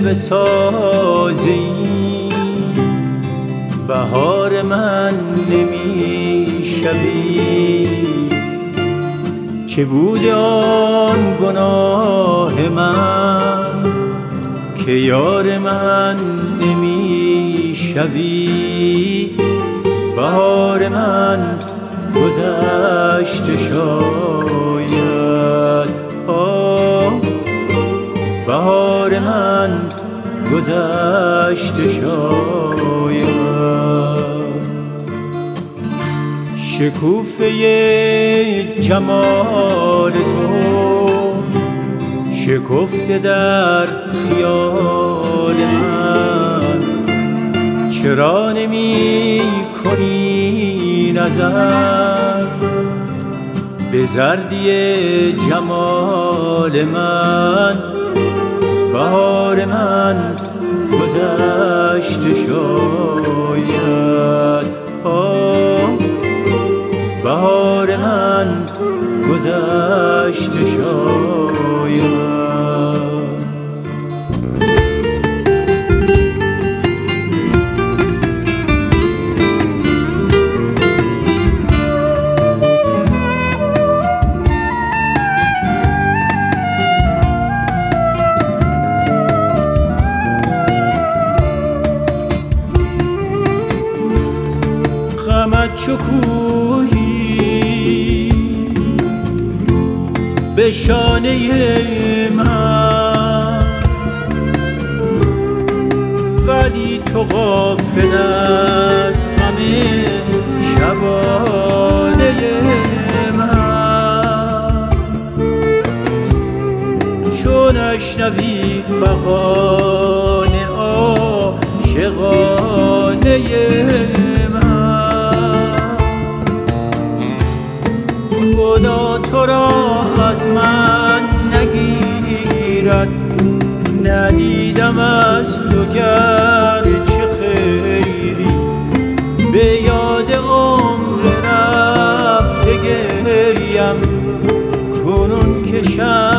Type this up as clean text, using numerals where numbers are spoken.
بسازی بهار من نمیشوی. چه بود آن گناه من که یار من نمیشوی. بهار من گذشته شاید، بهار من گذشته شاید. شکوفه جمال تو شکفته در خیال من. چرا نمی کنی نظر به زردی جمال من؟ بهار من گذشته شاید، بهار من گذشته شاید. غمت چو کوهی به شانه من، ولی تو غافل از همه شبانه من. چون اشنوی فغان عاشقانه خدا تو را از من نگیرد. ندیدم از تو گرچه خیری، به یاد عمر رفته گریم کنون که